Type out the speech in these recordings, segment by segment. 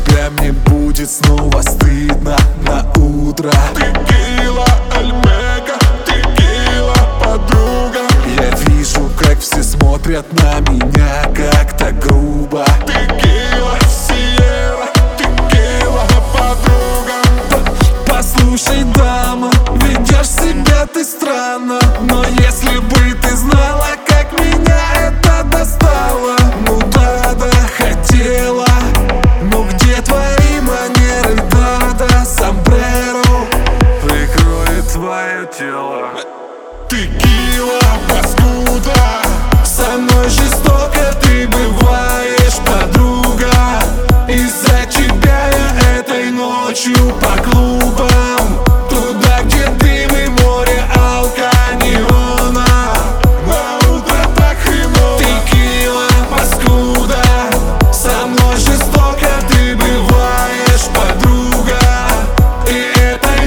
тебя мне будет снова стыдно на утро. Текила, Альмека, текила, подруга. Я вижу, как все смотрят на меня как-то грубо. Текила, Сиера, текила, подруга. Послушай, дама, ведешь себя ты странно. Но если бы ты знала, как меня это достало. Ну да, хотела. Ну где твои манеры, да, сомбреро прикроет твое тело. Текила, паскуда. Со мной жестоко ты бываешь, подруга. Из-за тебя я этой ночью по клубам, туда, где дым и море алканеона. На утро так хреново. Текила, паскуда. Со мной жестоко ты бываешь, подруга. И этой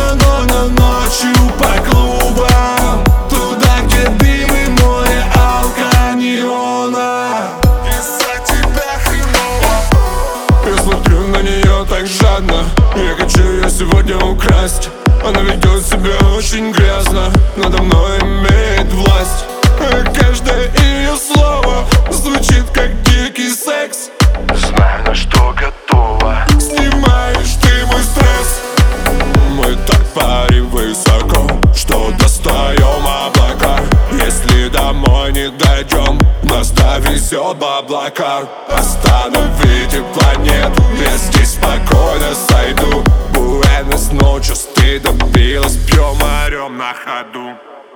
ночью по клубам, туда, где дым и море алканеона. Из-за тебя хреново. Я смотрю на нее так жадно. Я хочу ее сегодня украсть. Она ведет себя очень грязно, надо мной имеет власть. Каждое ее слово звучит как дикий секс. Знаю, на что готова. Снимаешь ты мой стресс. Мы так парим высоко, что достаем облака. Если домой не дойдем, нас довезет в облака. Остановите планету, я здесь спокойно сойду. Буэнос-ночес, ты добилась, пьем, орем на ходу.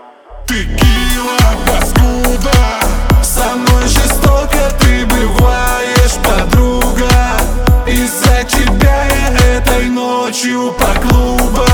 Текила, паскуда. Со мной жестоко ты бываешь, подруга. Из-за тебя я этой ночью по клубам,